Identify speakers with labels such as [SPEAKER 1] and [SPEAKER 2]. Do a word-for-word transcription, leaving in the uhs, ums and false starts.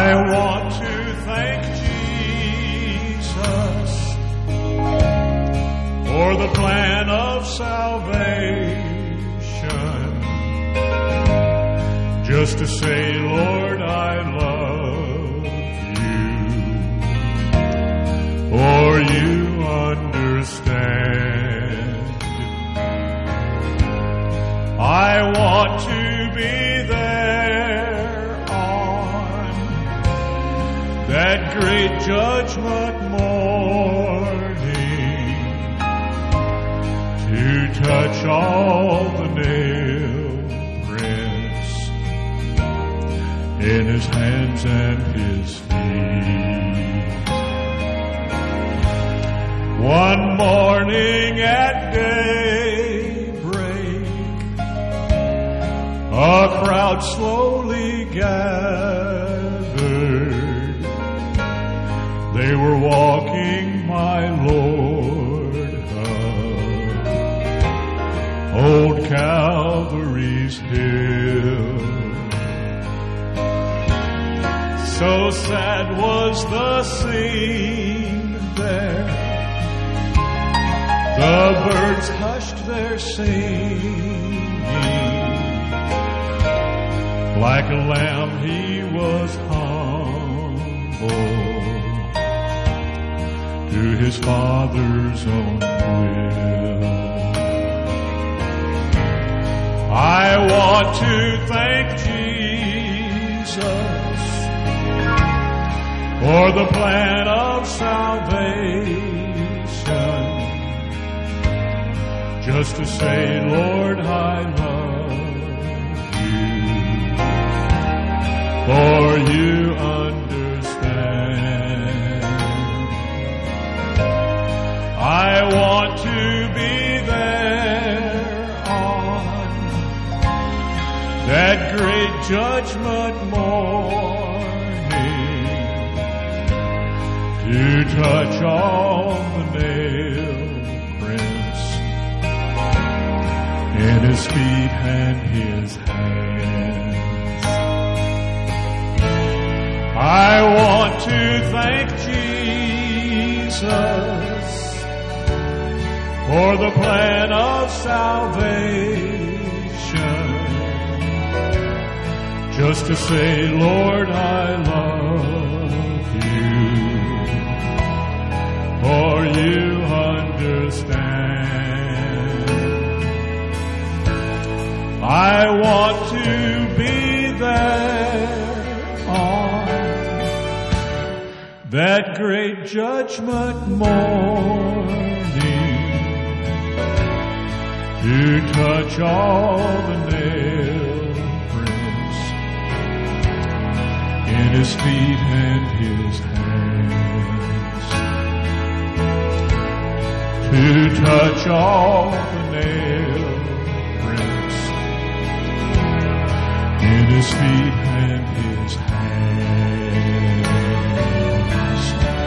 [SPEAKER 1] I want to thank Jesus for the plan of salvation, just to say, Lord, I love you, for you understand. I want to be there on that great judgment morning, to touch all the nail prints in his hands and his feet. One morning at daybreak, a crowd slowly gathered. They were walking my Lord up old Calvary's hill. So sad was the scene there, the birds hushed their singing. Like a lamb he was humble to his Father's own will. I want to thank Jesus for the plan of salvation, just to say, Lord, I love you, for you understand. I want to be there on that great judgment morning, to touch all the nail prints in his feet and his hands. I want to thank Jesus for the plan of salvation, just to say, Lord, I love you, for you understand. I want to be there on that great judgment morning, to touch all the nail prints in his feet and his hands, to touch all the nail prints in his feet and his hands.